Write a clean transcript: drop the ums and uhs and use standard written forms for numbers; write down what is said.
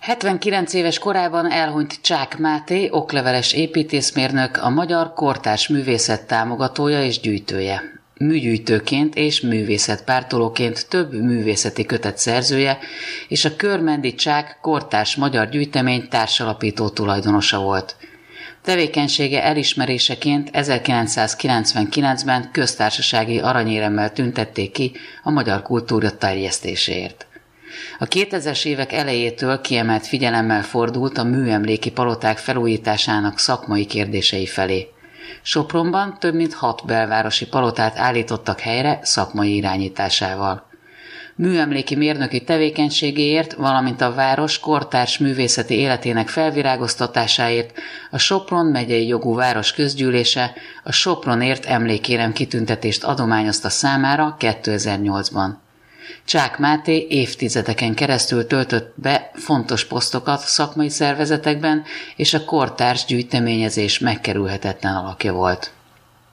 79 éves korában elhunyt Csák Máté, okleveles építészmérnök, a magyar kortárs művészet támogatója és gyűjtője. Műgyűjtőként és művészetpártolóként több művészeti kötet szerzője, és a Körmendi Csák kortárs magyar gyűjtemény társalapító tulajdonosa volt. Tevékenysége elismeréseként 1999-ben köztársasági aranyéremmel tüntették ki a magyar kultúra terjesztéséért. A 2000-es évek elejétől kiemelt figyelemmel fordult a műemléki paloták felújításának szakmai kérdései felé. Sopronban több mint 6 belvárosi palotát állítottak helyre szakmai irányításával. Műemléki mérnöki tevékenységéért, valamint a város kortárs művészeti életének felvirágoztatásáért a Sopron megyei jogú város közgyűlése a Sopronért emlékérem kitüntetést adományozta számára 2008-ban. Csák Máté évtizedeken keresztül töltött be fontos posztokat szakmai szervezetekben, és a kortárs gyűjteményezés megkerülhetetlen alakja volt.